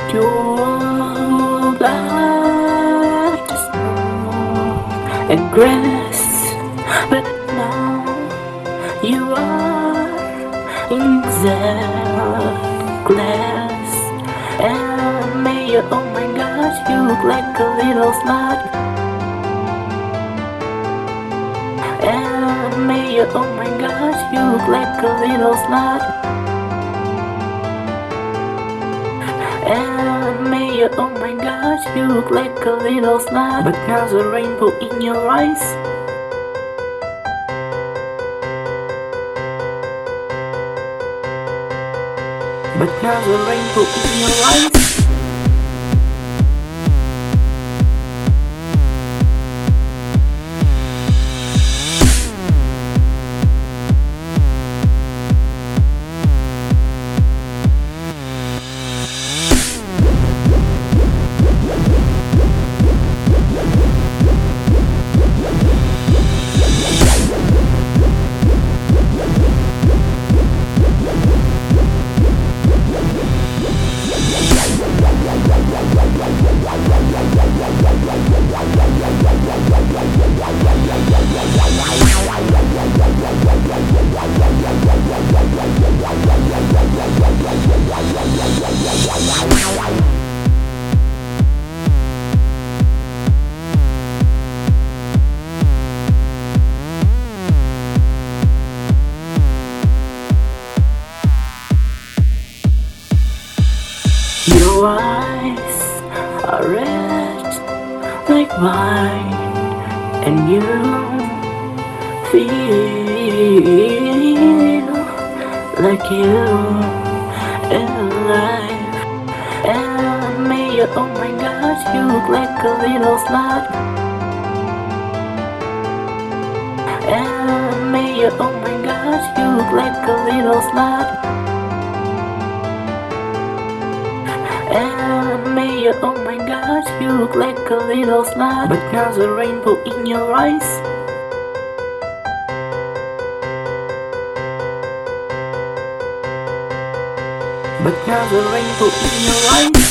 You're like the snow and grass, but now you are in that glass. And may you, oh my gosh, you look like a little slut. And may you, oh my gosh, you look like a little slut. And may you, oh my gosh, you look like a little slut. But now's a rainbow in your eyes. But now's a rainbow in your eyes. Your eyes are red like wine, and you feel like you're alive. And may you, oh my gosh, you look like a little slut. And may you, oh my gosh, you look like a little slut. And may you, oh my gosh, you look like a little slut. But now's a rainbow in your eyes. But now's a rainbow in your eyes.